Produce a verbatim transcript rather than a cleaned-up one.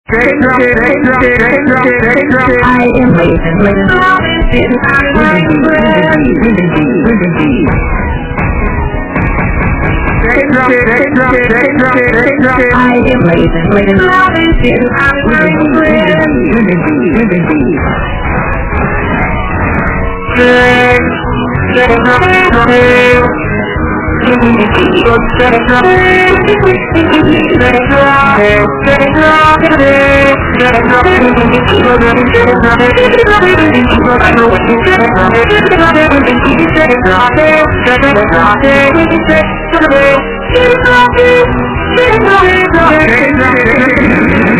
am waiting with promises. I'm ready. I am waiting with promises. I'm ready. Get